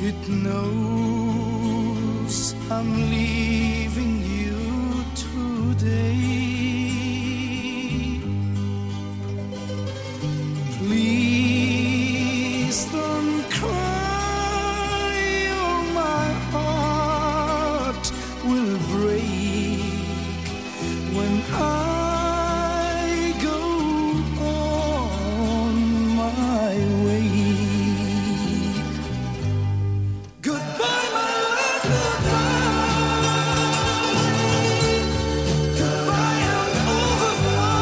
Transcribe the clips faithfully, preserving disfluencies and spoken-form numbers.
It knows I'm leaving you today. Please don't cry, or my heart will break when I go on my way. Goodbye, my love, goodbye. Goodbye, I'm over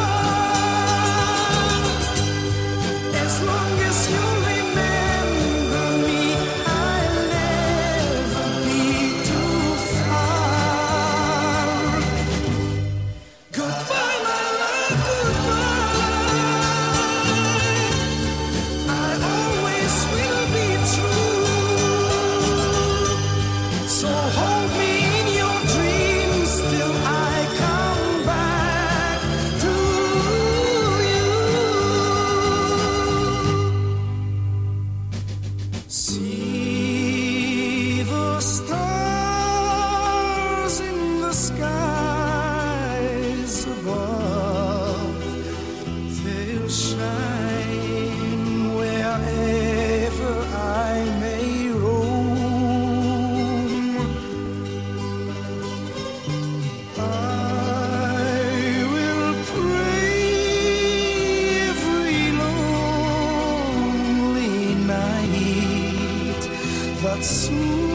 far. As long as you remember me, I'll never be too far. Goodbye, my love, goodbye. I always will be true. So hold me in your dreams till I come back to you. See the stars in the skies above. They'll shine wherever I may roam. I will pray every lonely night that soon